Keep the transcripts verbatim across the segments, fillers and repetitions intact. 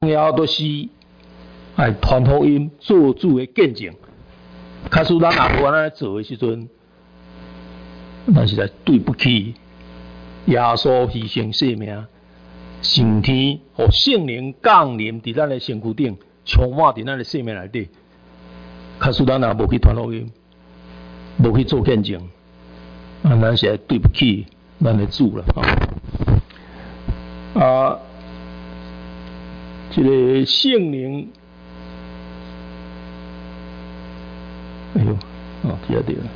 重要都是哎传福音做主的见证。假使咱也无安尼做的时阵，咱实在对不起耶稣牺牲性命，上天和圣灵降临伫咱的身躯顶，充满伫咱的生命内底。假使咱也无去传福音，无去做见证，啊，咱实在对不起咱的主了啊！啊，这个圣灵。哎呦，哦，记得对了。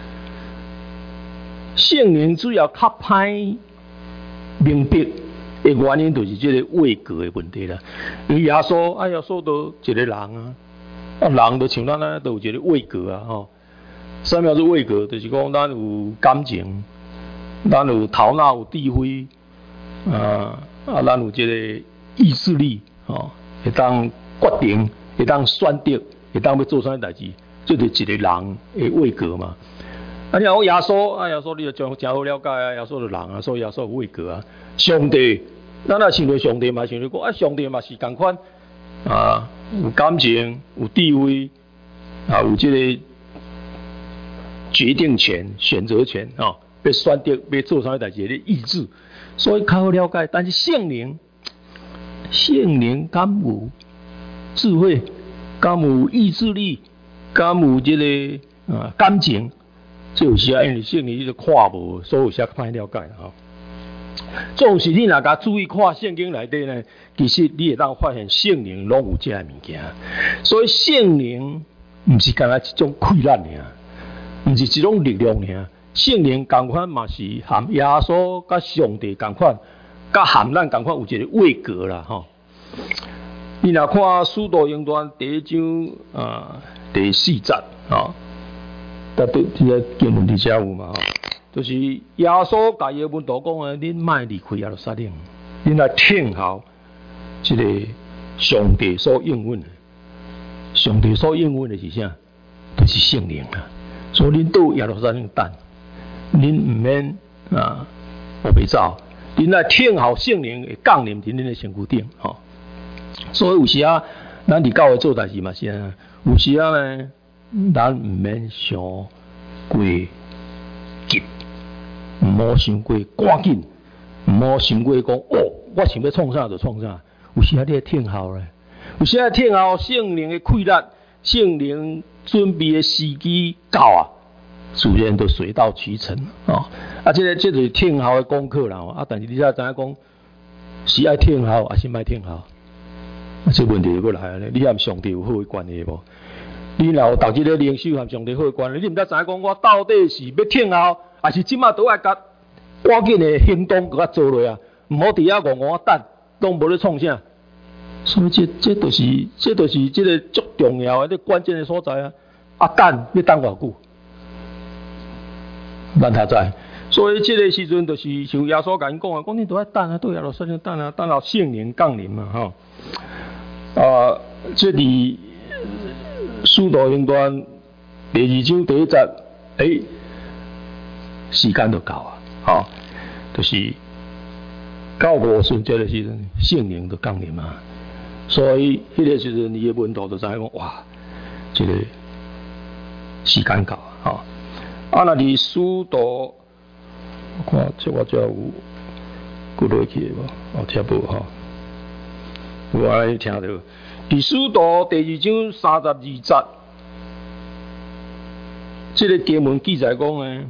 圣灵主要较歹明白的原因，就是这个位格的问题啦。因为耶稣，啊，耶稣都一个人啊，啊，人就像咱啊，都有一个位格啊，吼。什么叫做位格？就是讲咱有感情，咱有头脑，有智慧，啊啊，咱有这个意志力，吼，会当决定，会当选择，会当要做啥代志。这就是一个人的位格嘛。啊，你讲耶稣，啊，耶稣你就真真好了解啊，耶稣是人啊，所以耶稣有位格啊。上帝，咱若想到上帝嘛，想到讲啊，上帝嘛是同款啊，有感情，有智慧，啊，有这个决定权、选择权啊，要选择要做啥代志的意志，所以较好了解。但是圣灵，圣灵敢有智慧，敢有意志力？敢有这个啊感情，这有时啊，因为圣灵你都看无，所以有时歹了解哈。总是你若甲注意看圣经内底呢，其实你会当发现圣灵拢有这个物件。所以圣灵毋是干那一种溃烂尔，毋是一种力量尔。圣灵同款嘛是含耶稣甲上帝同款，甲含咱同款有一个位格啦吼。你若看《使徒行传》第一章啊。第四节啊，但对这个经文底下有嘛？就是耶稣甲伊个门徒讲啊，恁莫离开耶路撒冷，恁来听候这个上帝所应允的。上帝所应允的是啥？就是圣灵啊。所以恁到耶路撒冷等，恁唔免啊后袂走，恁来听候圣灵会降临伫恁的身躯顶吼。所以有时啊，咱伫教会做代志嘛是啊。有时啊呢，咱唔免想过急，唔好想过赶紧，唔好想过讲哦，我想要创啥就创啥。有时啊，你要听候咧，有时啊听候圣灵的溃烂，圣灵准备的时机到啊，自然就水到渠成哦。啊，这个这就是听候的功课啦。啊，但是你才知影讲，是爱听候还是莫听候？啊，这问题就过来了，你和上帝有好的关系无？你若有逐日咧灵修和上帝好的关系，你毋知知影讲我到底是要听候，还是即马倒来甲赶紧的行动甲做落啊？毋好伫遐戆戆啊等，拢无咧创啥。所以这这就是这就是这个足重要的、关键的所在啊！啊等要等偌久？咱他知。所以这个时阵就是像耶稣甲因讲啊，讲你都要等啊，都要落山上等啊，等到圣灵降临嘛，吼。啊，这里《使徒行传》第二章第一节，诶、欸，时间就到啊，吼、哦，就是到五旬节的时阵，圣灵就降临嘛。所以迄个时阵，伊的门徒就知影讲，哇，这个时间到啊，吼、哦。啊，那伫使徒，我看这我这有过落去的无？哦，听无吼。有安尼听到，伫使徒第二章三十二节，这个经文记载讲呢，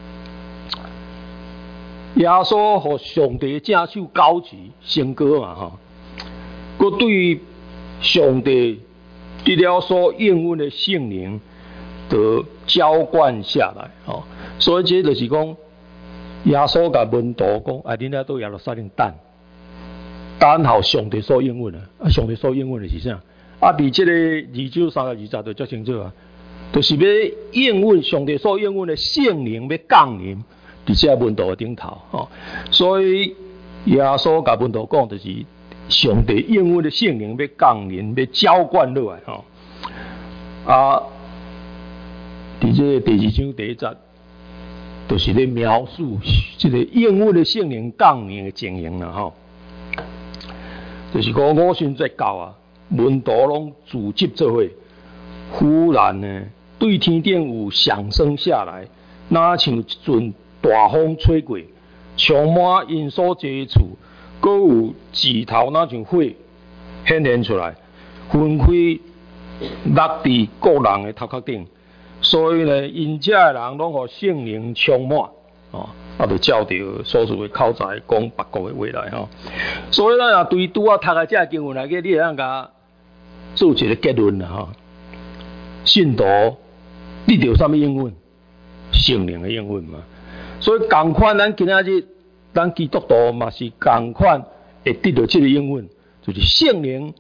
耶稣和上帝正手交持成果嘛吼，佮对上帝得了所应允的圣灵，得浇灌下来吼，所以这就是讲，耶稣甲门徒讲，啊，恁遐到耶路撒冷等。等候上帝所应允的，啊，上帝所应允的是啥？啊，伫这个二章三十二节就足清楚啊，就是要应允上帝所应允的圣灵要降临伫这门徒的顶头吼。所以耶稣甲门徒讲，就是上帝应允的圣灵要降临，要浇灌落来吼。啊，伫这个第二章第一节，就是咧描述这个应允的圣灵降临的情形啦吼。 就是讲五旬节到啊，门徒拢聚集做伙，忽然呢，对天顶有响声下来，若像一阵大风吹过，充满因所坐的厝，阁有指头若像火显现出来，分开落伫各人的头壳顶。所以呢，因遮的人拢互圣灵充满，哦，啊，就照着所属的口才讲别国的话来吼。所以咱若对拄啊读的遮经文来个，你会当甲做一个结论啦吼。信徒得到什么应允？圣灵的应允嘛。所以同款，咱今仔日咱基督徒嘛是同款会得到这个应允，就是圣灵，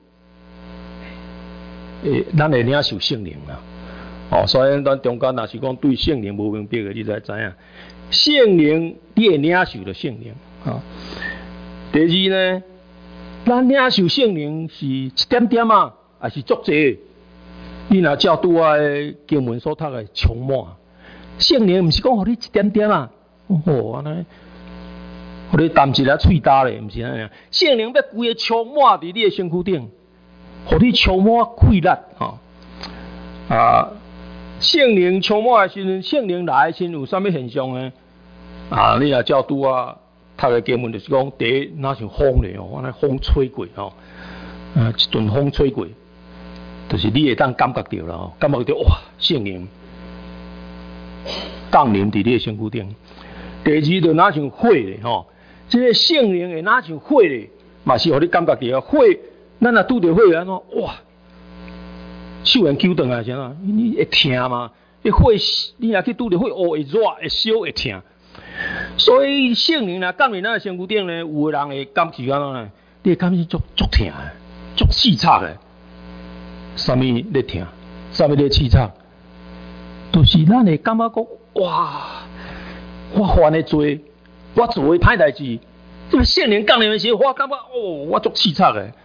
诶，咱会领受圣灵啦。哦，所以咱中间若是讲对圣灵无明白的，你才知影，圣灵你会领受着圣灵啊、哦。第二呢，咱领受圣灵是一点点啊，还是足济？你若照拄啊的经文所读的充满，圣灵毋是讲互你一点点啊，哦安尼，互你啖一粒喙焦咧，毋是安尼。圣灵要规个充满伫你的身躯顶，互你充满气力吼啊。圣灵充满的时阵，圣灵来的时阵有啥物现象呢？啊，你若照拄啊读的经文就是讲，第一若像风咧哦，安尼风吹过吼，啊一阵风吹过，就是你会当感觉到啦吼，感觉到哇，圣灵降临伫你的身躯顶。第二就若像火咧吼，即个圣灵会若像火咧，嘛是互你感觉到火，咱若拄着火安怎哇？手缘揪断啊，啥啊？你会疼嘛？迄火，你若去拄着火，哦，会热、会烧、会疼。所以圣灵若降临咱身躯顶呢，有的人会感觉安怎呢？你会感觉足足疼的，足刺插的。啥物咧疼？啥物咧刺插？就是咱会感觉讲，哇，我犯的罪，我做的歹代志，这个圣灵降临的时候，我感觉哦，我足刺插的。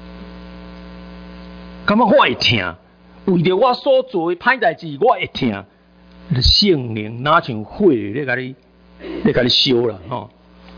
感觉我会疼，为着我所做的歹代志，我会疼。圣灵哪像火咧，甲你咧甲你烧啦吼。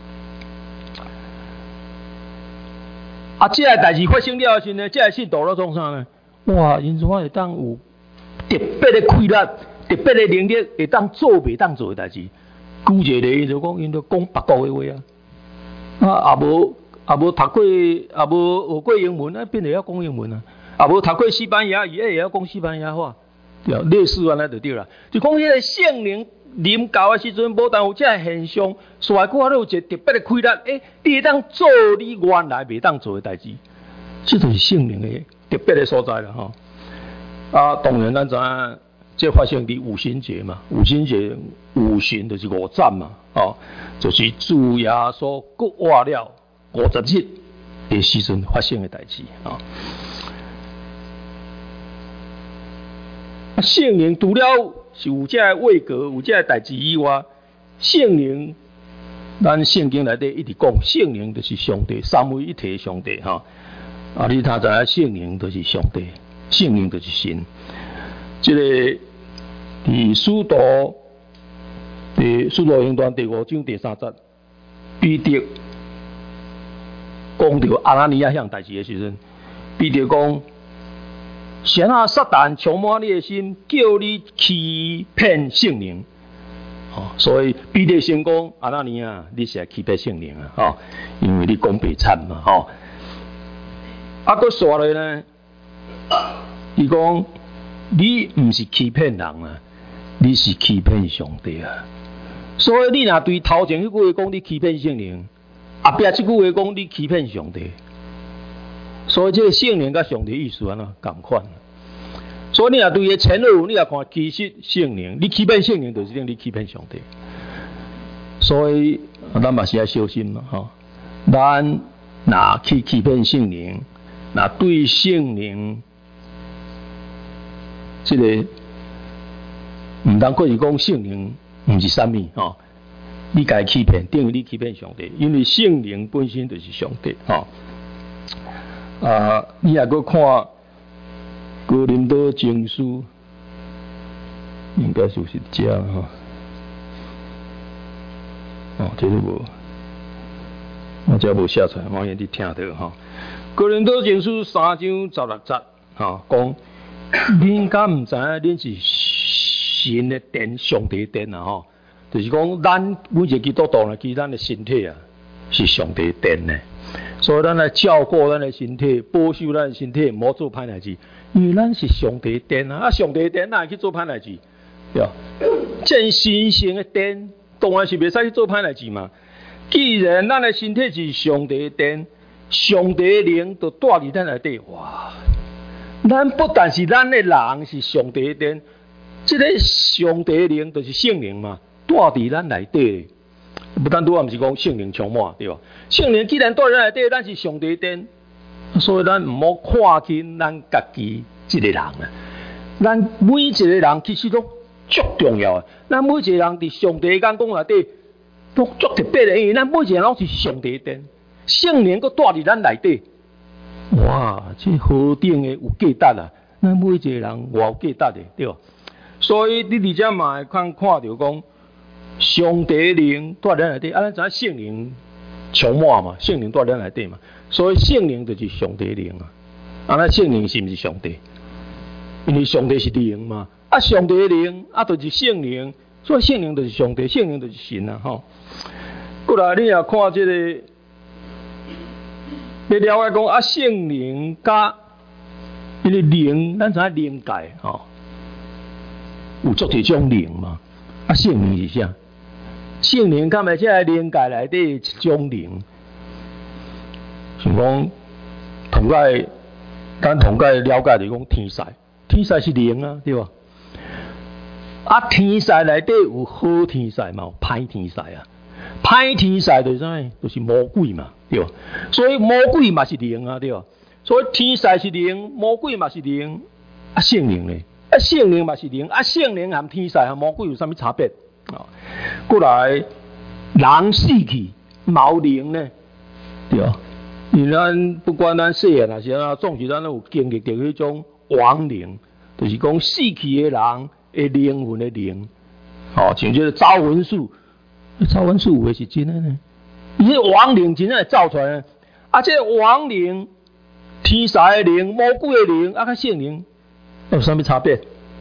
啊，这个代志发生了时呢，这个信徒咧创啥呢？哇，因怎会当有特别的气力、特别的能力，会当做袂当做的代志。举一个例就讲，因着讲别国的话啊，啊也无也无读过，也无学过英文啊，变会晓讲英文啊。啊，无读过西班牙语，也会晓讲西班牙话，对，类似安尼就对啦。就讲迄个圣灵临到的时阵，无但有这个现象，所以我咧有一个特别的气力，诶，你会当做你原来袂当做的代志，这就是圣灵的特别的所在啦吼。啊，当然咱知影，这发生伫五旬节嘛，五旬节五旬就是五斩嘛，哦，就是主耶稣搁活了五十日的时阵发生的代志啊。圣灵除了是有这个位格、有这个代志以外，圣灵，咱圣经内底一直讲，圣灵就是上帝，三位一体的上帝哈。啊，你他知影圣灵就是上帝，圣灵就是神。这个伫使徒第使徒行传第五章第三节，彼得讲到阿拿尼亚向代志的时阵，彼得讲。谁啊？撒旦充满你的心，叫你欺骗圣灵。哦，所以彼得先讲阿那尼亚，你是来欺骗圣灵啊！哦，因为你讲白惨嘛，吼、哦。啊，佮说咧呢，伊讲你唔是欺骗人啊，你是欺骗上帝啊。所以你若对头前迄句话讲你欺骗圣灵，后壁即句话讲你欺骗上帝。所以这个圣灵甲上帝意思安怎共款？所以你若对伊前后，你若看其实圣灵，你欺骗圣灵，就是等你欺骗上帝。所以咱嘛是要小心嘛，吼！咱若去欺骗圣灵，若对圣灵，这个唔当过是讲圣灵唔是啥物吼？你家欺骗，等于你欺骗上帝，因为圣灵本身就是上帝，吼。啊，你也阁看哥林多前书，应该就是这哈。哦，这个无，我这无写出来，我也你听到哈。 哥林多前书三章十六节，哈，讲恁敢唔知影，恁是神的殿，上帝的殿啊，吼，就是讲咱每一个基督徒呢，其实咱的身体啊，是上帝的殿呢。所以咱来照顾咱的身体，保守咱的身体，唔好做歹代志，因为咱是上帝的殿啊，啊，上帝的殿哪会去做歹代志？对吧？真神圣的殿，当然是袂使去做歹代志嘛。既然咱的身体是上帝的殿，上帝的灵就住伫咱内底，哇！咱不但是咱的人是上帝的殿，这个上帝的灵就是圣灵嘛，住伫咱内底。不但拄啊，毋是讲圣灵充满，对吧？圣灵既然住伫咱内底，咱是上帝的殿，所以咱唔好看轻咱家己一个人啊。咱每一个人其实都足重要啊！咱每一个人伫上帝的眼光内底都足特别的，因为咱每一个人拢是上帝的殿，圣灵佫住伫咱内底。哇！这何等的有价值啊！咱每一个人偌有价值的，对吧？所以你伫遮嘛会看看到讲，上帝的灵住伫咱内底，啊，咱知影圣灵充满嘛，圣灵住伫咱内底嘛，所以圣灵就是上帝的灵啊。啊，那圣灵是毋是上帝？因为上帝是灵嘛，啊，上帝的灵啊，就是圣灵，所以圣灵就是上帝，圣灵就是神啊，吼。过来，你也看这个。你了解讲啊，圣灵甲因为灵，咱知影灵界吼，有足一种灵嘛。啊，圣灵是啥？圣灵敢会即个灵界内底一种灵，像讲同解，咱同解了解就是讲天使，天使是灵啊，对吧？啊，天使内底有好天使嘛，有歹天使啊。歹天使就是啥？就是魔鬼嘛，对吧？所以魔鬼嘛是灵啊，对吧？所以天使是灵，魔鬼嘛是灵，啊圣灵咧，啊圣灵嘛是灵，啊圣灵和天使和魔鬼有啥物差别？啊，过来人死去冇灵呢，对吧？因为咱不管咱细汉还是啊，总是咱都有经历到迄种亡灵，就是讲死去的人的灵魂的灵，哦，像这个招魂术。招魂术有诶是真诶呢，伊个亡灵真正会走出来，啊，这个亡灵、天使诶灵、魔鬼诶灵，啊，甲圣灵有啥物差别？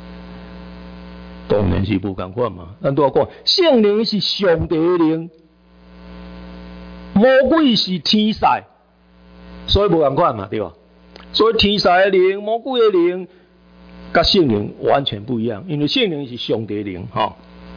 当然是无共款嘛。咱拄仔讲，圣灵是上帝诶灵，魔鬼是天使，所以无共款嘛，对吧？所以天使诶灵、魔鬼诶灵，甲圣灵完全不一样，因为圣灵是上帝诶灵，吼。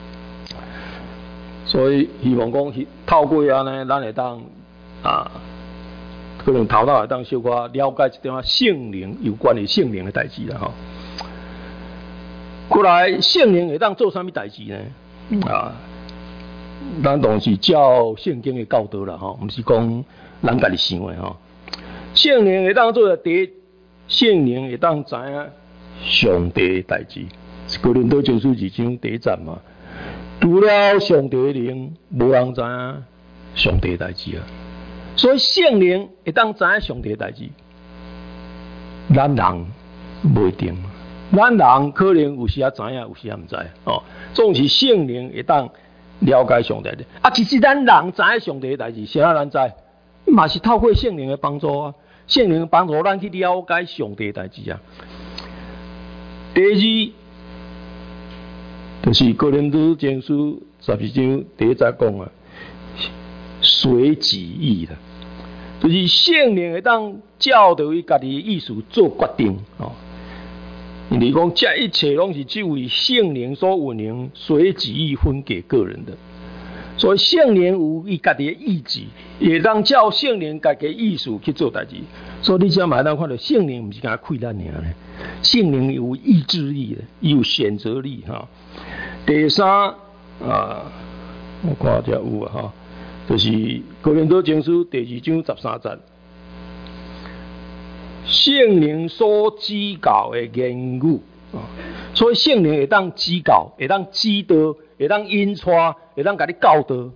所以希望讲透过安尼，咱会当啊，可能头脑会当小可了解一点圣灵有关于圣灵的代志啦吼。过来，圣灵会当做啥物代志呢？啊，咱当然是照圣经的教导啦吼，毋是讲咱家己想的吼。圣灵会当做第一，圣灵会当知影上帝的代志，哥林多前书二章第一节嘛。除了上帝的灵，无人知影上帝的代志啊。所以圣灵会当知影上帝的代志，咱人不一定。咱人可能有时啊知影，有时啊唔知哦。总是圣灵会当了解上帝的。啊，其实咱人知影上帝的代志，谁啊咱知？嘛是透过圣灵的帮助啊。圣灵帮助咱去了解上帝的代志啊。第二。就是哥林多前书十二章第一节讲啊，随己意的，就是圣灵会当照着伊家己的意思做决定哦。因为讲这一切拢是只为圣灵所运行，随己意分给个人的。所以圣灵有伊家己的意志，也当照圣灵家己的意思去做代志。所以你只嘛当看到圣灵唔是干亏咱尔咧，圣灵有意志力的，有选择力哈。第三啊，我看这有啊哈，就是哥林多前书第二章十三节，圣灵所指教的言语啊，所以圣灵会当指教，会当指导，会当引带，会当甲你教导。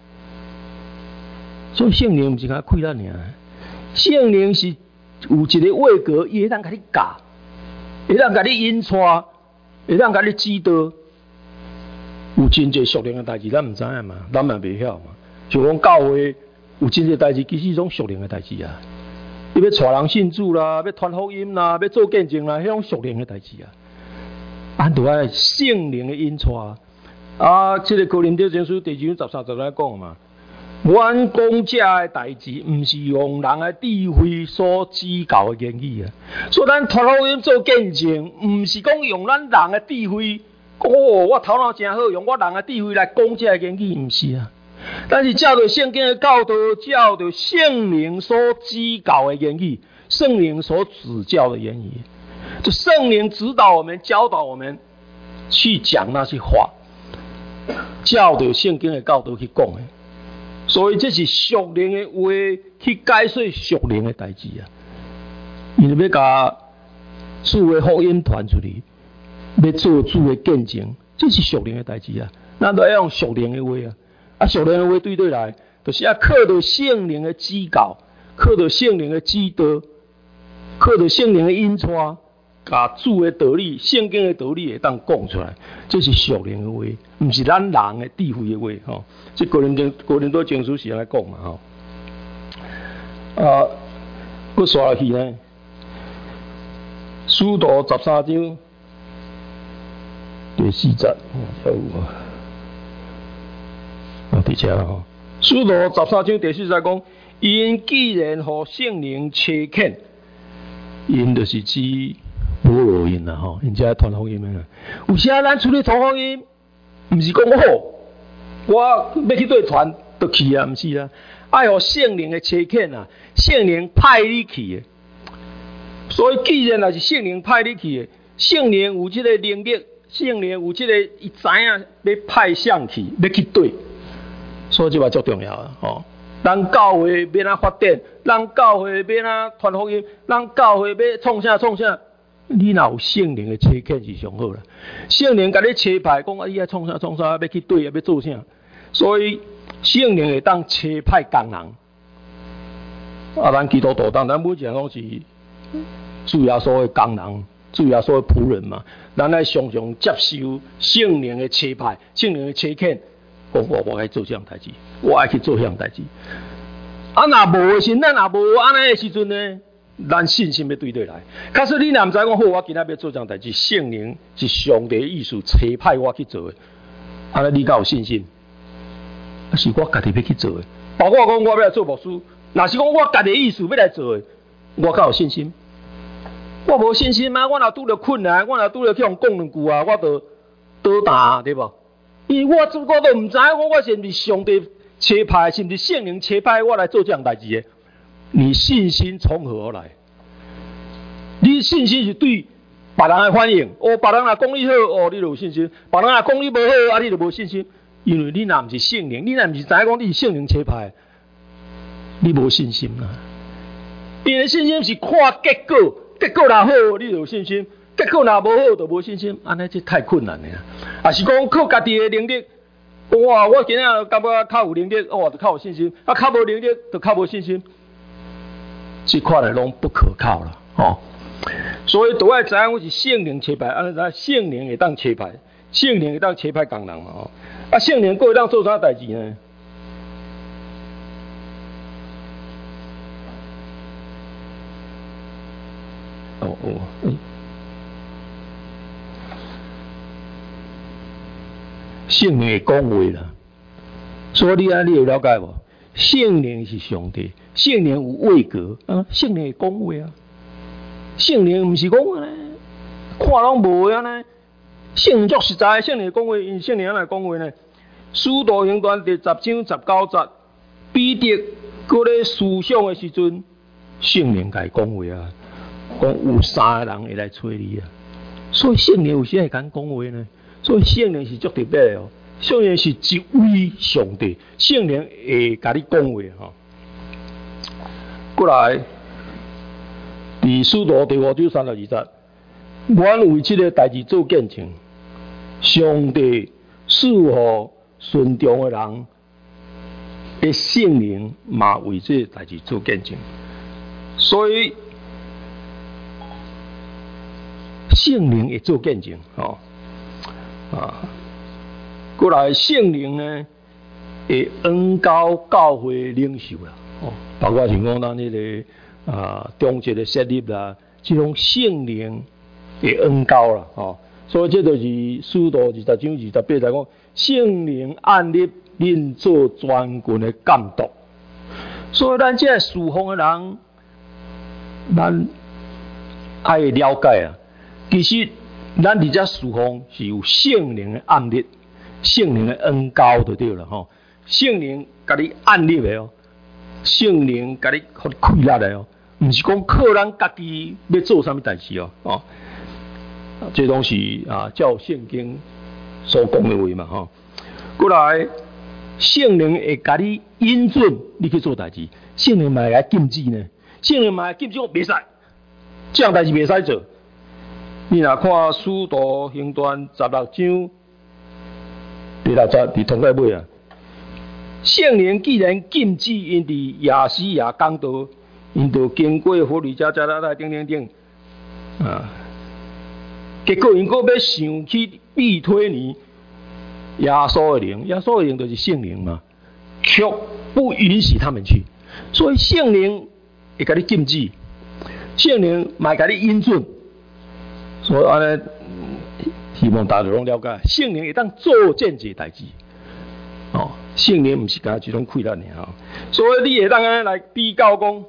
所以圣灵唔是干亏咱尔，圣灵是有一个位格，伊会当甲你教，会当甲你引带，会当甲你指导。有真侪属灵的代志，咱唔知影嘛，咱嘛袂晓嘛。就讲教会有真侪代志，其实种属灵的代志啊。 你要带人信主啦，要传福音啦，要做见证啦，迄种属灵的代志啊。咱都爱圣灵的引带啊！这个哥林多前书第二章十三节来讲嘛，阮讲这的代志，毋是用人的智慧所指教的言语啊。所以咱传福音做见证，毋是讲用咱人的智慧，哦，我头脑真好，用我人的智慧来讲这的言语，毋是啊。但是照着圣经的教导，照着圣灵所指教的言语，圣灵所指教的言语，就圣灵指导我们、教导我们去讲那些话，照着圣经的教导去讲的。所以这是属灵的话去解说属灵的代志啊。因为要把主的福音传出去，要做主的见证，这是属灵的代志啊。咱都要用属灵的话啊。啊，属灵的话对对来，就是要靠着圣灵的指教，靠着圣灵的指导，靠着圣灵的引带，把主的道理、圣经的道理会当讲出来，这是属灵的话，不是咱人的智慧的话吼。这个人经个人都经书是安尼讲嘛吼。啊，佫刷落去呢，使徒十三章第四节，还有啊。啊，伫遮啦吼。使徒十三章第四节讲，因既然互圣灵差遣，因就是指保罗因啦吼，因遮传福音啊。有时啊，咱出去传福音，毋是讲好，我要去对传就去啊，毋是啦。爱互圣灵的差遣啊，圣灵派你去的。所以既然也是圣灵派你去的，圣灵有即个能力，圣灵有即个伊知影要派向去，要去对。所以这话足重要啊！吼，咱教会要哪发展，咱教会要哪传福音，咱教会要创啥创啥，你若有圣灵的差遣是上好啦。圣灵甲你差派，讲啊，你爱创啥创啥，要去对，要做啥。所以圣灵会当差派工人。啊，咱基督徒当咱每一个拢是主耶稣的工人，主耶稣的仆人嘛。咱爱常常接受圣灵的差派，圣灵的差遣。讲我我爱做这样代志，我爱去做这样代志。啊，若无的时，咱若无安尼的时阵呢，咱信心要对对来。假使你若唔知讲好，我今仔要做这样代志，圣灵是上帝的意思，差派我去做的。安尼你敢有信心？啊，是我家己要去做的。包括讲我要来做牧师，若是讲我家己的意思要来做的，我敢有信心？我无信心啊！我若拄着困难，我若拄着去用讲两句啊，我就倒打对无？因为我我都唔知我我是毋是上帝差派，是毋是圣灵差派我来做这样代志的？你信心从何而来？你信心是对别人的反应，哦，别人若讲你好，哦，你就有信心；别人若讲你无好，啊，你就无信心。因为你若唔是圣灵，你若唔是知影讲你是圣灵差派，你无信心啦。因为信心是看结果，结果若好，你就有信心。结果若无好，就无信心，安尼这太困难了。啊，是讲靠家己的能力，哇！我今仔感觉较有能力，哦，就较有信心；啊，较无能力，就较无信心。这款的拢不可靠了，哦。所以都要知影我是圣灵差派，安尼知圣灵会当差派，圣灵会当差派工人嘛，哦。啊，圣灵佫会当做啥代志呢？哦哦，嗯。圣灵会讲话啦，所以你啊，你有了解无？圣灵是上帝，圣灵有位格啊，圣灵会讲话啊。圣灵毋是讲咧，看拢无啊呢。圣灵足实在，圣灵会讲话，因圣灵安来讲话呢？使徒行传第十章十九节，彼得搁咧思想的时阵，圣灵甲伊讲话啊，讲有三个人会来找你啊。所以圣灵有时会敢讲话呢。所以圣灵是足特别的哦，圣灵是一位上帝，圣灵会甲你讲话吼。过来，伫使徒第五章三十二节，阮为这个代志做见证，上帝赐予顺从的人的圣灵嘛为这个代志做见证，所以圣灵会做见证吼。啊，过来圣灵呢，会恩高教会领袖啦，哦，包括像讲咱迄个啊中一个设立啦，这种圣灵的恩膏啦，吼、哦，所以这就是使徒二十章二十八节讲，圣灵按立恁做全群的监督。所以咱这侍奉的人，咱爱了解啊，其实咱伫遮侍奉是有圣灵的按立。圣灵的恩膏就对了吼，圣灵甲你按立的哦，圣灵甲你互你开力的哦，毋是讲靠咱家己要做啥物代志哦，哦，这拢是啊，照圣经所讲的话嘛吼。过来，圣灵会甲你引准你去做代志，圣灵嘛会禁止呢，圣灵嘛会禁止我袂使，这样代志袂使做。你若看《使徒行传》十六章。第六节伫通解尾啊，圣灵既然禁止因伫亚细亚讲道，因就经过佛里加加拉拉等等等啊，结果因阁要想去避推呢耶稣的灵，耶稣的灵就是圣灵嘛，却不允许他们去，所以圣灵会甲你禁止，圣灵嘛会甲你引准，所以安尼。希望大家拢了解，圣灵会当做见解代志，哦，圣灵毋是干一种亏咱的吼，所以你会当安尼来比较讲，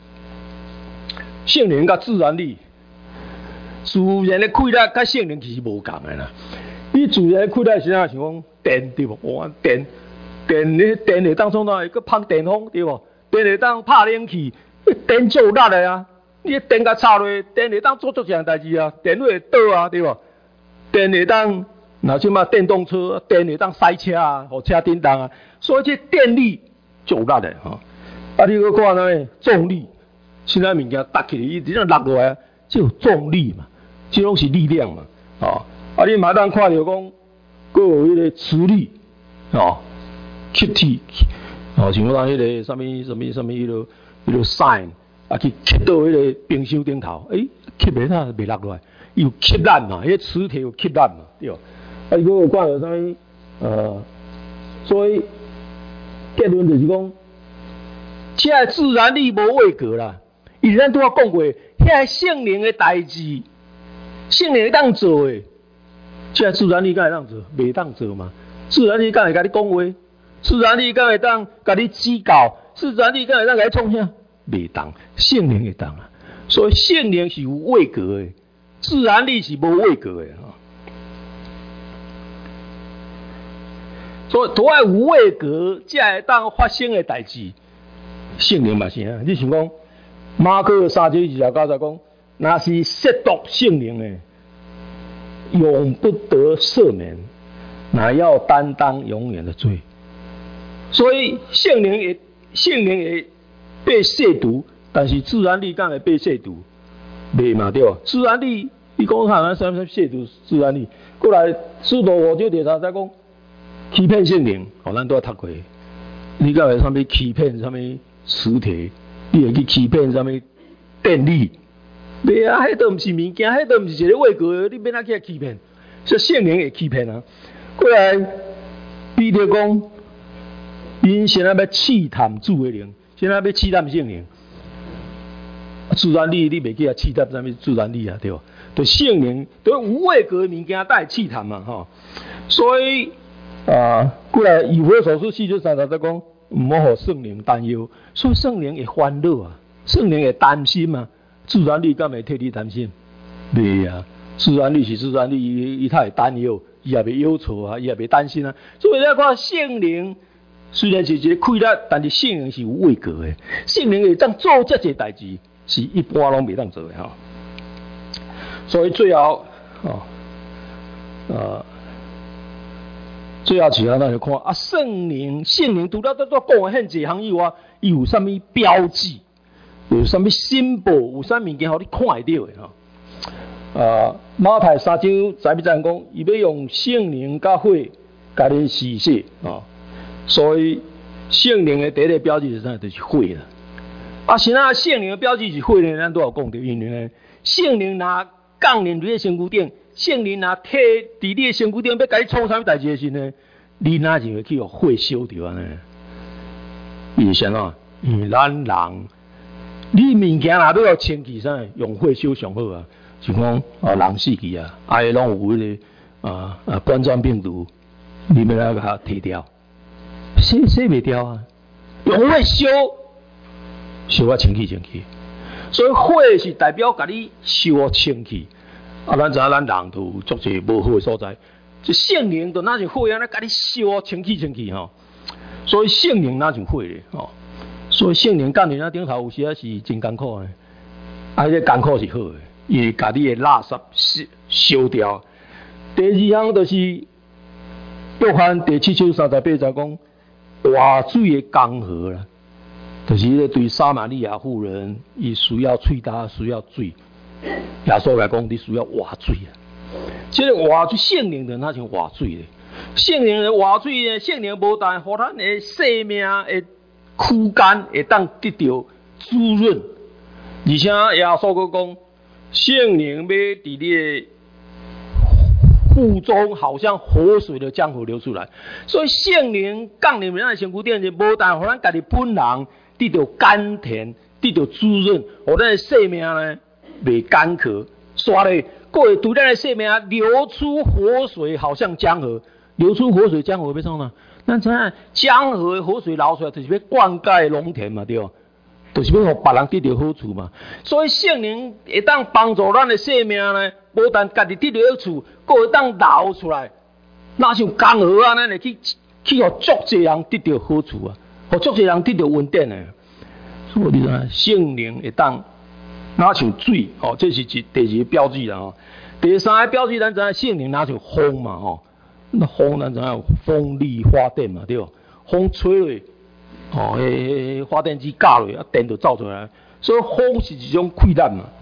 圣灵甲自然力，自然的亏咱甲圣灵其实无共的啦。你自然的亏咱是啥？像讲电对无？哇，电电你电会当创哪？个放电风对无？电会当拍冷气，电做力的啊！你电甲插落，电会当做足项代志啊，电会倒啊，对无？电会当，那即嘛电动车，电会当塞车啊，或车叮当啊，所以这电力就有力的吼。啊，你去看呢，重力，现在物件搭起来，伊只样落落来，就有重力嘛，这拢是力量嘛，哦。啊，你嘛当看到讲，佫有迄个磁力，哦，气体，哦，像讲迄个什么什么什么迄个迄个 sign， 啊去吸到迄个冰箱顶头，诶、欸，吸袂它袂落落来。有吸力嘛？迄个磁铁有吸力嘛？对。啊，如果有看到啥物呃，所以结论就是讲，现在自然力无位格啦。以前拄仔讲过，遐个圣灵的代志，圣灵会当做诶。现在自然力敢会当做？袂当做嘛？自然力敢会甲你讲话？自然力敢会当甲你指教？自然力敢会当甲你创啥？袂当，圣灵会当啊。所以圣灵是有位格诶。自然力是无位格的哈，所以都爱有位格，才会当发生的代志。圣灵嘛是啊，你想讲马可三章二十九节讲，那是亵渎圣灵的，永不得赦免，乃要担当永远的罪。所以圣灵也圣灵也被亵渎，但是自然力敢会被亵渎？袂嘛对，自然力，你讲下咱啥物亵渎自然力？过来，使徒五章第三节讲欺骗圣灵，哦，咱都要读过。你敢会啥物欺骗啥物磁铁？你会去欺骗啥物电力？袂啊，迄都毋是物件，迄都毋是一个位格，你免哪去欺骗？所以圣灵会欺骗啊。过来，彼得讲，因现在要试探主的灵，现在要试探圣灵。自然力你袂记啊，试探啥物自然力啊，对吧？就圣灵，就有位格的物件，带试探嘛，吼。所以啊，过来以弗所书四章三十节讲，唔好互圣灵担忧，所以圣灵会烦恼啊，圣灵会担心嘛。自然力敢会替你担心？袂啊，自然力是自然力，伊伊他会担忧，伊也袂忧愁啊，伊也袂担心啊。所以你看圣灵虽然是一个亏力，但是圣灵是有位格的，圣灵会当做这些代志。是一般拢袂当做的吼，所以最后哦，呃，最后其他咱就看啊，圣灵圣灵除了在做讲的现这项以外，伊有啥物标志？有啥物symbol？有啥物件互你看会到的吼？啊，马太三章十一节讲，伊要用圣灵甲火甲你施洗哦，所以圣灵的第一个标志是啥？就是火啦。啊，现在圣灵的标志是火呢，咱都有讲到，因为呢，圣灵若降临伫你身躯顶，圣灵若摕伫你身躯顶要甲你创啥物代志的时呢，你哪就会去互火烧着安尼？伊是啥喏？因为咱人你物件若要清气啥，用火烧上好啊。就讲啊，人死去啊，啊，拢有迄、那个啊啊冠状病毒，你要来甲摕掉，洗洗袂掉啊。用火烧，烧啊清气清气。所以火是代表甲你烧啊清气。啊，咱知影咱人都有足侪无好诶所在，即圣灵就哪像火安尼，甲你烧啊清气清气吼。所以圣灵哪像火咧吼。所以圣灵降临啊顶头有时啊是真艰苦诶，啊，迄个艰苦是好诶，因为甲你诶垃圾烧烧掉。第二项就是约翰第七章三十八节讲活水诶江河啦，就是咧对撒玛利亚妇人，伊需要喙焦，需要水。耶稣来讲，你需要活水啊！即、这个活水圣灵就哪像活水咧？圣灵的活水咧，圣灵无但互咱的生命的躯干会当得到滋润，而且耶稣佫讲，圣灵要伫你的腹中，好像活水的江河流出来。所以圣灵降临咱的身躯顶，就无但互咱家己本人得到甘甜，得到滋润，互咱的生命呢袂干渴，刷咧，佫会对咱的生命流出活水，好像江河。流出活水，江河要创哪？咱知影江河的活水流出来，就是要灌溉农田嘛，对吧？就是要互别人得到好处嘛。所以圣灵会当帮助咱的生命呢，无但家己得到好处，佫会当流出来。那像江河啊，咱会去去互足侪人得到好处啊，互足侪人得到稳定诶。所以你知圣灵会当哪像水哦，这是第第二个标志啦吼。第三个标志，咱知影圣灵哪像风嘛吼。那风咱知影风力发电嘛，对吧？风吹落，哦，迄发电机架落，啊，电就走出来。所以风是一种溃烂嘛。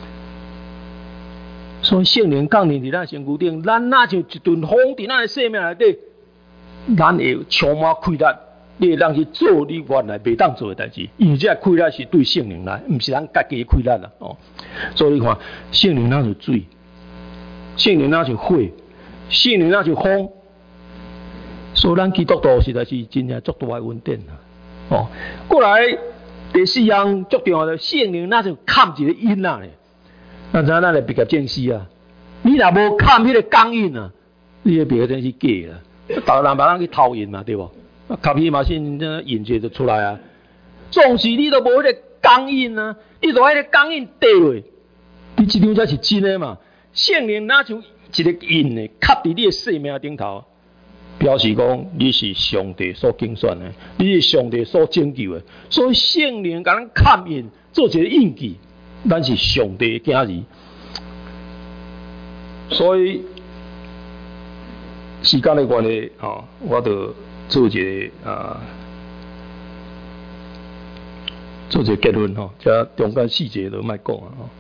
所以圣灵降临伫咱身躯顶，咱哪像一阵风伫咱的生命内底，咱会充满溃烂，你会当去做你原来袂当做的代志，因为这溃烂是对圣灵来，毋是咱家己的溃烂啦。哦，所以你看，圣灵哪像水，圣灵哪像火。圣灵那就风，所以咱基督徒实在是真正足大的稳定啦。哦，过来第四样足重要的，圣灵那就看一个因啊咧。咱知影咱来别个见识啊，你若无看迄个感应啊，你个别个真是假啦。逐个人别人去偷印嘛，对无？啊，卡皮嘛先印就出来啊。总是你都无迄个感应啊，你都迄个感应地落，你即张才是真的嘛。圣灵那就一个印呢，刻伫你的生命顶头，表示讲你是上帝所拣选的，你是上帝所拯救的。所以圣灵甲咱刻印，做一个印记，咱是上帝的囝儿。所以时间的关系，吼，我就做一个啊，做一个结论吼，这中间细节都莫讲啊吼。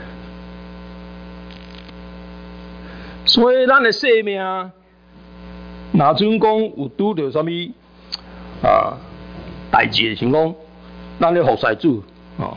所以咱的生命，若准讲有拄着啥物啊代志，像讲咱咧服侍主哦，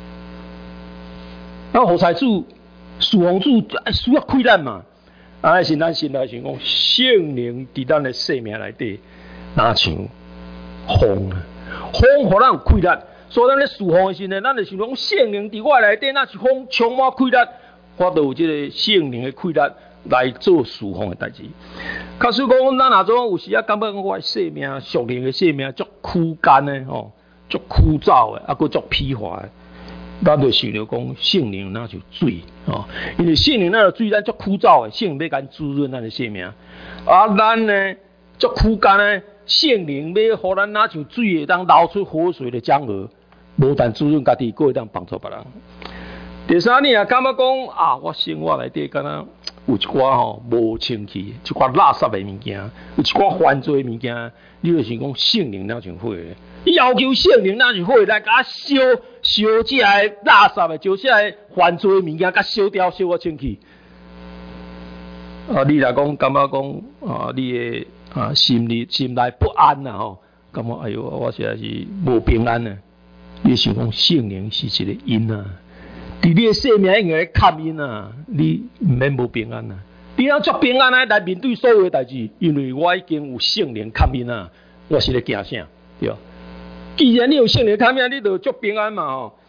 咱服侍主、侍奉主需要开咱嘛，啊是咱心内想讲圣灵伫咱的生命内底，哪像风啊，风互咱有开咱，所以咱咧侍奉的时阵，咱就想讲圣灵伫我内底，那是风充满开咱，我都有即个圣灵的开咱。来做侍奉的代志。假使讲咱若种有时啊，感觉讲我的生命、属灵的生命足枯干的吼，足枯燥的，啊，佮足疲乏的，咱就想着讲圣灵那就水哦，因为圣灵那就水，咱足枯燥的，圣灵要甲滋润咱的生命。啊，咱呢足枯干的，圣灵要互咱那像水会当流出活水的江河，无但滋润家己，佮会当帮助别人。第三，你也感觉讲啊，我生活内底敢若有一寡吼无清气，一寡垃圾的物件，有一寡犯罪的物件，你就想讲圣灵哪像火的？你要求圣灵哪像火来甲烧烧这个垃圾的，烧这个犯罪的物件，甲烧掉，烧我清气。啊，你来讲感觉讲啊，你的啊心里心内不安呐吼，感觉哎哟，我实在是无平安呐。你想讲圣灵是一个因啊。伫你的生命应该吸引啊，你唔免无平安啊。你要足平安啊来面对所有的代志，因为我已经有圣灵吸引啊，我是咧惊啥？对吧？既然你有圣灵吸引，你就足平安嘛吼。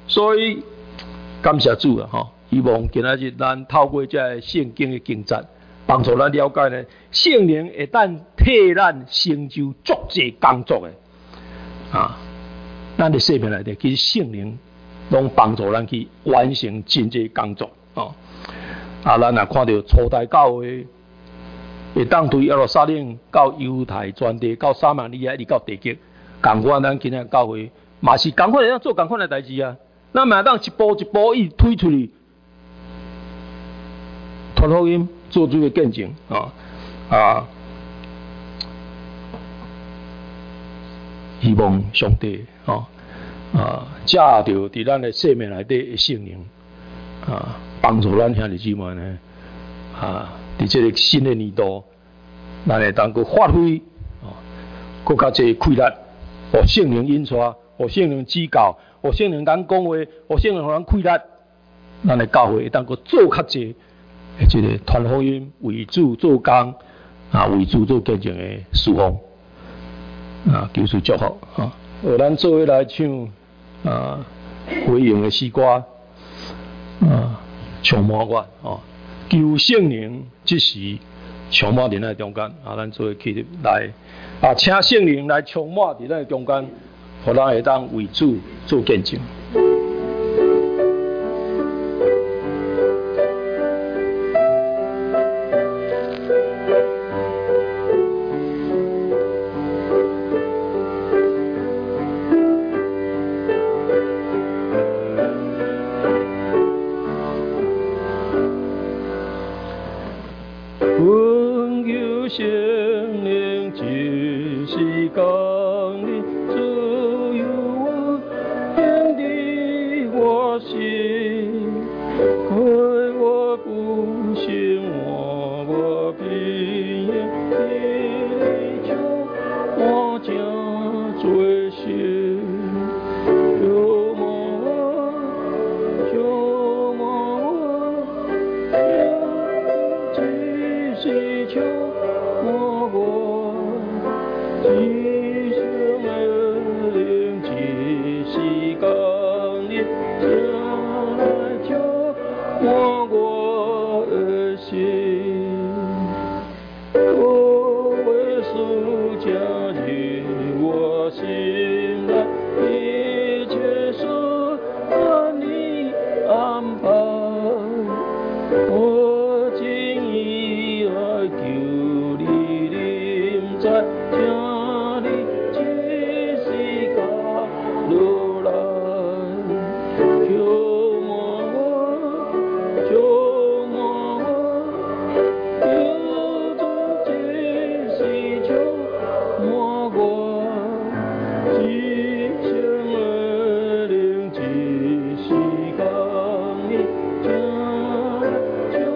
所以感谢主啊！吼，希望今仔日咱透过这圣经的经节，帮助咱了解呢，圣灵会当替咱成就足济工作的啊。咱的生命内底，其实圣灵拢帮助咱去完成真济工作哦。啊，咱若看到初代教会会当对耶路撒冷到犹太全地到撒玛利亚一直到地极，共款咱今仔教会嘛是共款会当做共款的代志啊。咱嘛当一步一步一直推出去，传福音，做主的见证啊啊！希望上帝哦啊，借着伫咱的生命内底的圣灵啊，帮助咱兄弟姊妹呢啊，伫这个新的年度，咱会当去发挥啊，更较济气力，互圣灵引带，互圣灵指教，互圣灵咱讲话，互圣灵互咱气力，咱的教会会当去做较济，即个传福音为主做工啊，为主做见证的事奉。啊，求主祝福啊！我咱做伙来唱啊回应的诗歌啊，充满我哦，求圣灵即时充满伫咱中间啊，咱做伙起来啊，请圣灵来充满伫咱中间，互咱会当为主做见证。 求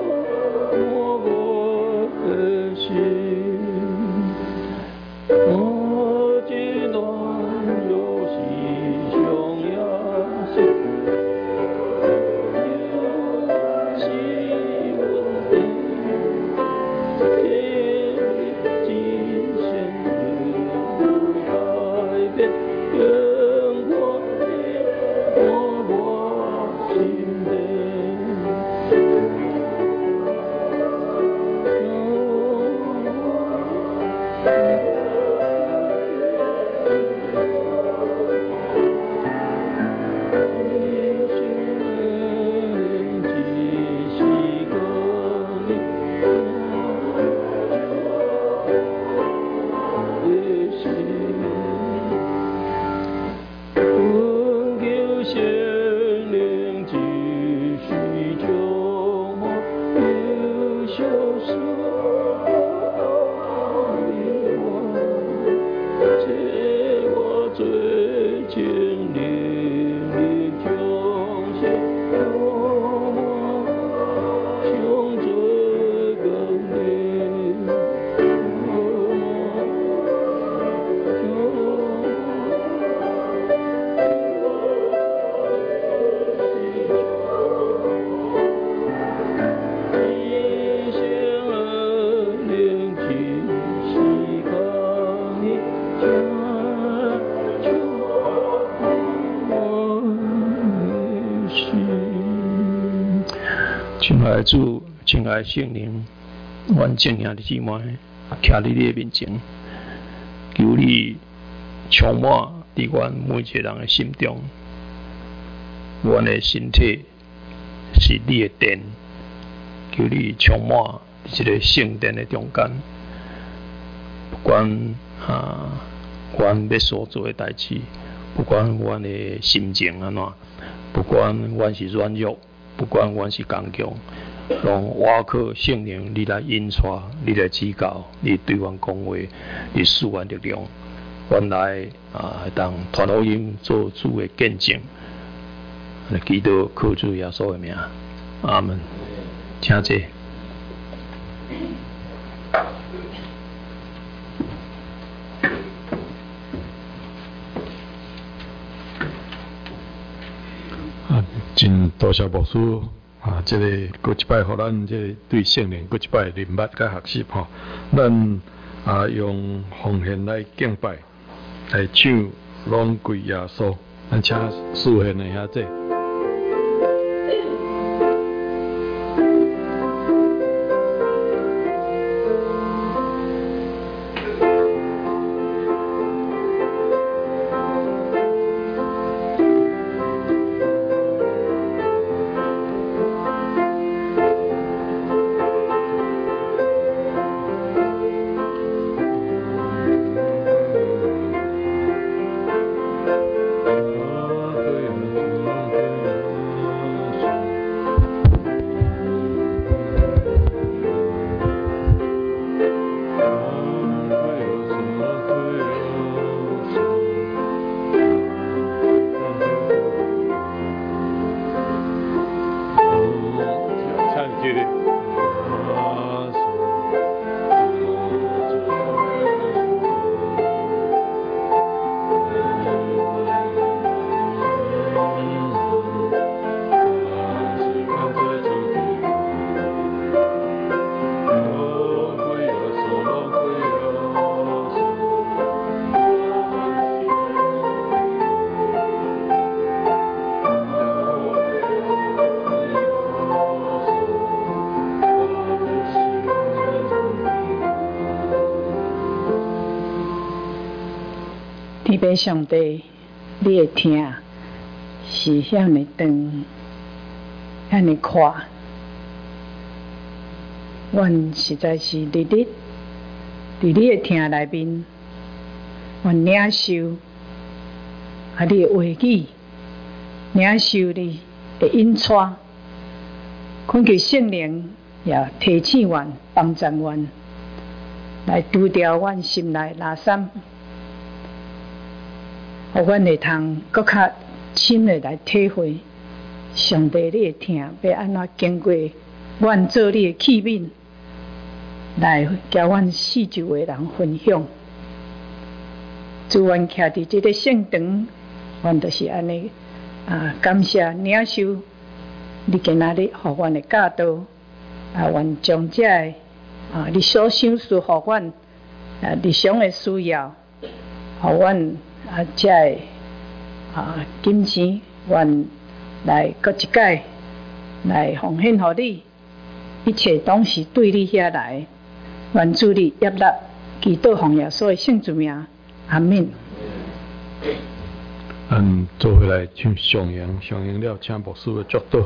亲爱的主，亲爱的圣灵，阮正兄弟姊妹，徛伫你的面前，求你充满伫阮每一个人的心中。阮的身体是你的殿，求你充满伫这个圣殿的中间。不管啊，阮要所做的代志，不管阮的心情安怎，不管阮是软弱，不管阮是刚强，拢我靠圣灵，你来引带，你来指教，你对阮讲话，你赐阮力量，阮来啊，当传福音做主的见证。祈祷靠主耶稣的名，阿门。请坐。啊，真多谢牧师啊！这个过一摆，互咱这个对圣灵过一摆认捌甲学习吼。咱啊用奉献来敬拜，来唱拢归耶稣。咱请属献的兄弟。 天父上帝，你的听是遐尼长，遐尼宽，阮实在是日日伫你的听内面，阮领受啊你的话语，领受你的引带，恳求圣灵也提醒阮、帮助阮，来除掉阮心内垃圾。互阮会通搁较深的来体会上帝你的听要安怎经过阮做你的器皿，来甲阮四周的人分享。主阮徛伫这个圣堂，阮就是安尼啊，感谢领受你今仔日互阮的教导啊，阮将这个啊你所想事互阮啊日常的需要，互阮。啊，这个啊金钱，愿来搁一届来奉献予你，一切拢是对你遐来，愿主你接纳，祈祷奉耶稣的圣主名，阿门。 嗯，做回来唱上扬，上扬了，请牧师的祝祷。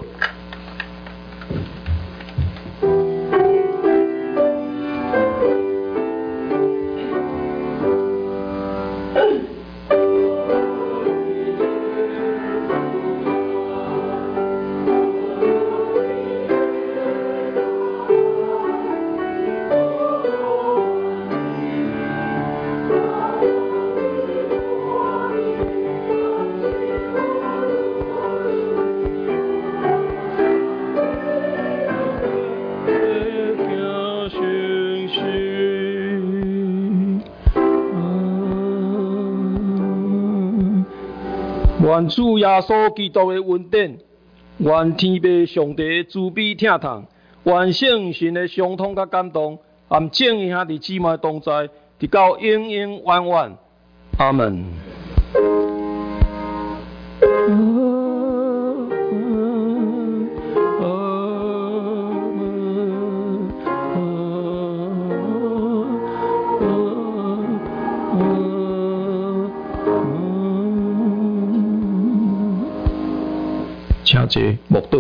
愿主耶稣基督的恩典，愿天父上帝的慈悲疼痛，愿圣神的相通甲感动，含正兄弟姊妹同在，直到永永远远。阿门。哦哦一个木岛。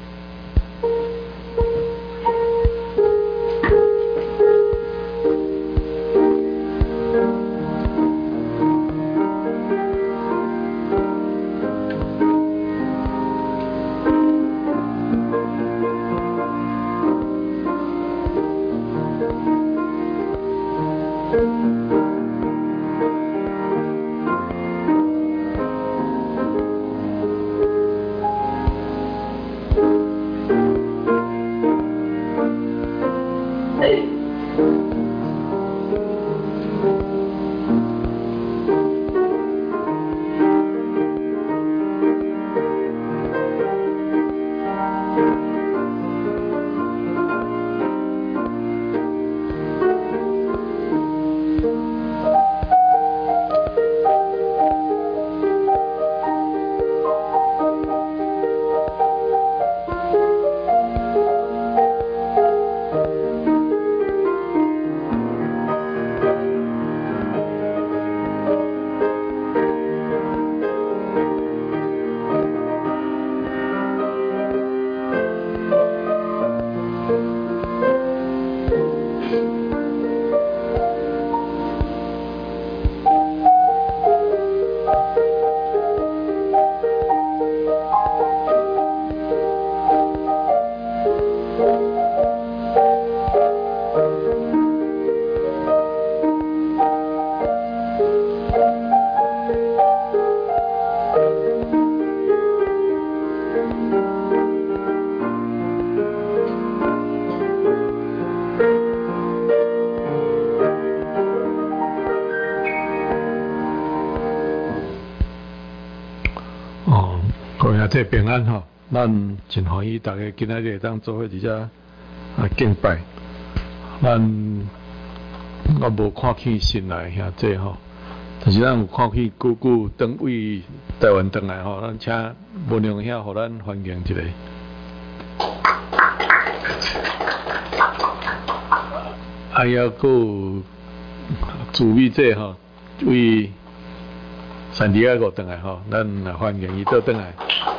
这平安吼，咱真欢喜，大家今仔日会当做伙伫遮啊敬拜。咱我无看见新来兄弟吼，但是咱有看见久久等位台湾回来吼，咱请文良兄互咱欢迎一下。还有个主秘者吼，为三弟阿个回来吼，咱欢迎伊倒回来。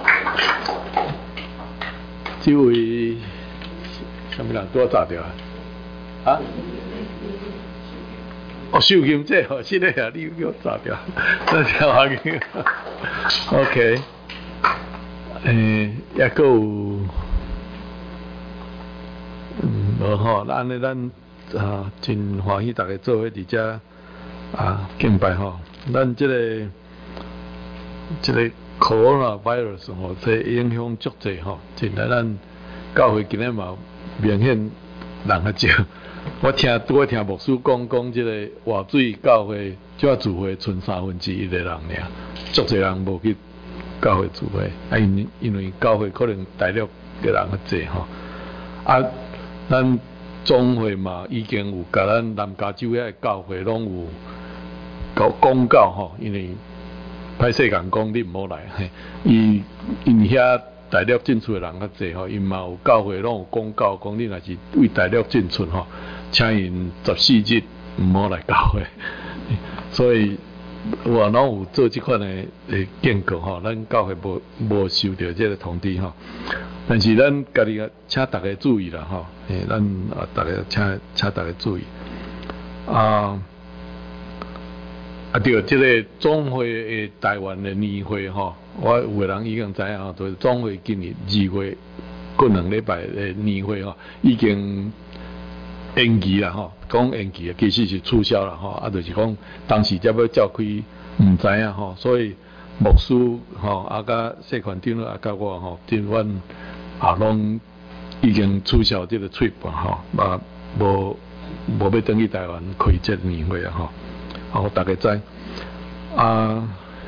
这位什么人多炸掉啊？啊？哦，秀金姐哦，是嘞啊，你给我炸掉，真是欢迎。OK， 诶，也个有，嗯，无吼，咱呢咱啊真欢喜，大家做伙伫遮啊敬拜吼，咱这个这个。Corona virus 吼，这影响足济吼，真来咱教会今日嘛明显人较少。我听拄我听牧师讲讲，即个活水教会即个聚会剩三分之一的人尔，足济人无去教会聚会，啊因因为教会可能大陆嘅人较济吼。啊，咱总会嘛已经有甲咱南加州遐教会拢有搞公告吼，因为。歹势讲讲你唔好来，伊因遐大陆进出的人较济吼，因嘛有教会拢有公告，讲你若是为大陆进出吼，请因十四日唔好来教会。所以我拢有做即款的诶警告吼，咱教会无无收到即个通知吼，但是咱家己请大家注意啦吼，诶，咱啊大家请请大家注意啊。啊，对，这个总会诶，台湾的年会吼，我有个人已经知影吼，就是总会今年二月过两礼拜的年会吼，已经延期啦吼，讲延期啊，其实是取消啦吼，啊，就是讲当时才要召开，唔知影吼，所以牧师吼，啊，甲社团长啊，甲我吼，今晚啊，拢已经取消这个 trip 吼，啊，无无要登去台湾开这个年会啊吼。好，大家知啊，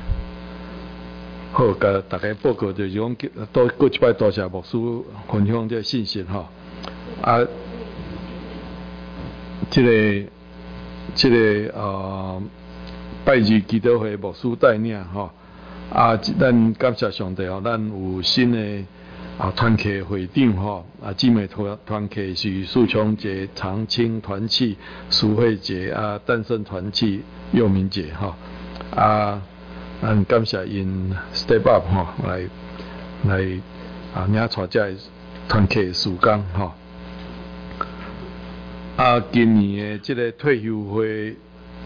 好，甲大家报告就是讲，多过一摆多谢牧师分享这信息吼。啊，这个这个呃拜日基督会牧师带领吼，啊，咱感谢上帝吼，咱有新的啊团契会长吼，啊姊妹团团契是树琼节、长青团契、淑慧节啊、诞生团契、佑民节吼，啊，咱感谢因 step up 吼来来啊，领带这团契的时间吼。啊，今年的这个退休会